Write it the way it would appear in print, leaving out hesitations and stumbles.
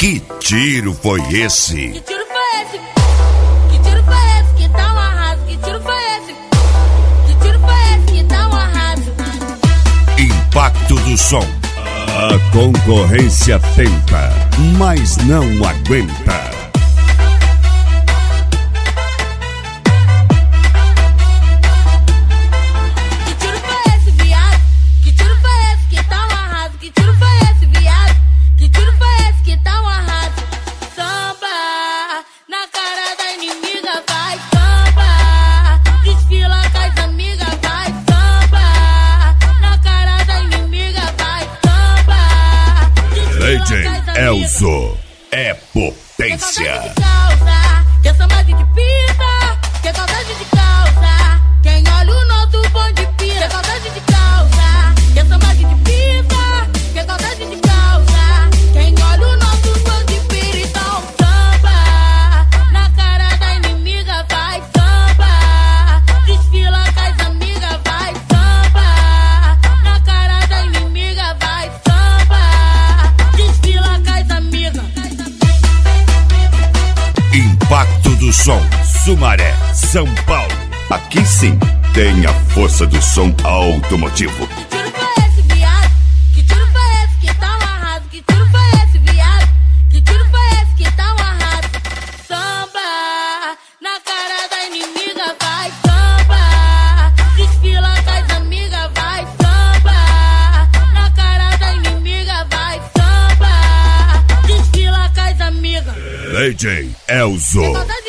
Que tiro foi esse? Que tiro foi esse? Que tiro foi esse que tá um arraso? Que tiro foi esse? Que tiro foi esse que tá um arraso? Impacto do som. A concorrência tenta, mas não aguenta. Que tiro foi esse, viado? Que tiro foi esse que tá um arraso? Que tiro foi esse, viado? Que tiro foi esse que tá um arraso? Samba na cara da inimiga, vai samba. Desfila com as amigas, vai samba. Na cara da inimiga, vai samba. DJ Elzo é potência. Quer samba de pista, quer saudade de calça. Quem olha o nosso bonde pira, quer saudade de calça. Quer samba de pista, quer saudade de calça. Quem olha o nosso bonde pira, então samba. Na cara da inimiga vai samba. Desfila com as amigas, vai samba. Na cara da inimiga vai samba. Desfila com as amigas. Impacto do som, Sumaré, São Paulo. Aqui sim tem a força do som automotivo. Que tiro foi esse, viado? Que tiro foi esse que tá um arraso? Que tiro foi esse, viado? Que tiro foi esse que tá um arraso? Samba na cara da inimiga, vai samba. Desfila com as amigas, vai samba. Na cara da inimiga, vai samba. Desfila com as amigas. DJ Elzo.